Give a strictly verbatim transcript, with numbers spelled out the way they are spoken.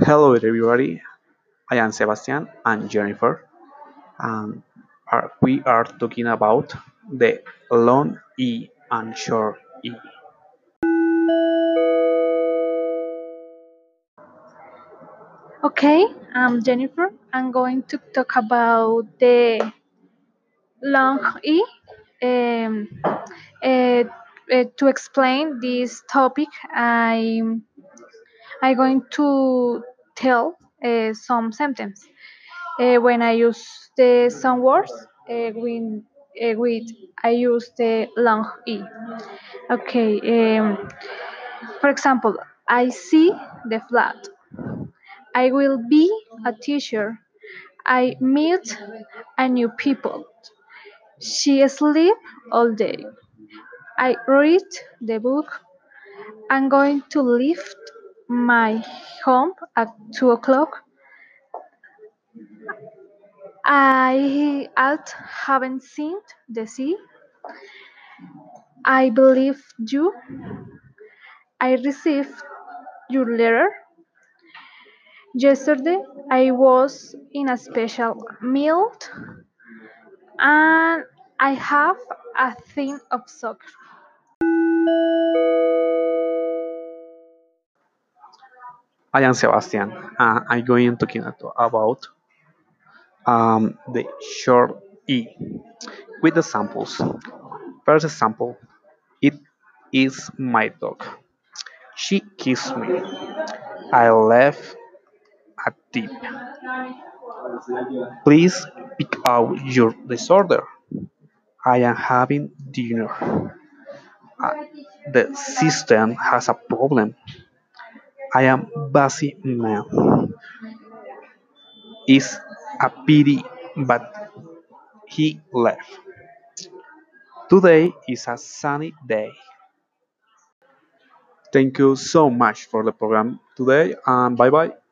Hello, everybody. I am Sebastian and Jennifer, and are- we are talking about the long E and short E. Okay, I'm Jennifer. I'm going to talk about the long E. Um, uh, uh, to explain this topic, I'm, I'm going to tell uh, some sentences. Uh, when I use the some words, uh, when, uh, with I use the long E. Okay, um, for example, I see the flat. I will be a teacher. I meet a new people. She sleep all day. I read the book. I'm going to leave my home at two o'clock. I out haven't seen the sea. I believe you. I received your letter. Yesterday I was in a special meal and I have a thing of soccer. I am Sebastian. Uh, I'm going to talk about um, the short E with the samples. First example: It is my dog. She kissed me. I left a tip. Please pick out your disorder. I am having dinner. Uh, the system has a problem. I am busy man. It's a pity, but he left. Today is a sunny day. Thank you so much for the program today, and bye bye.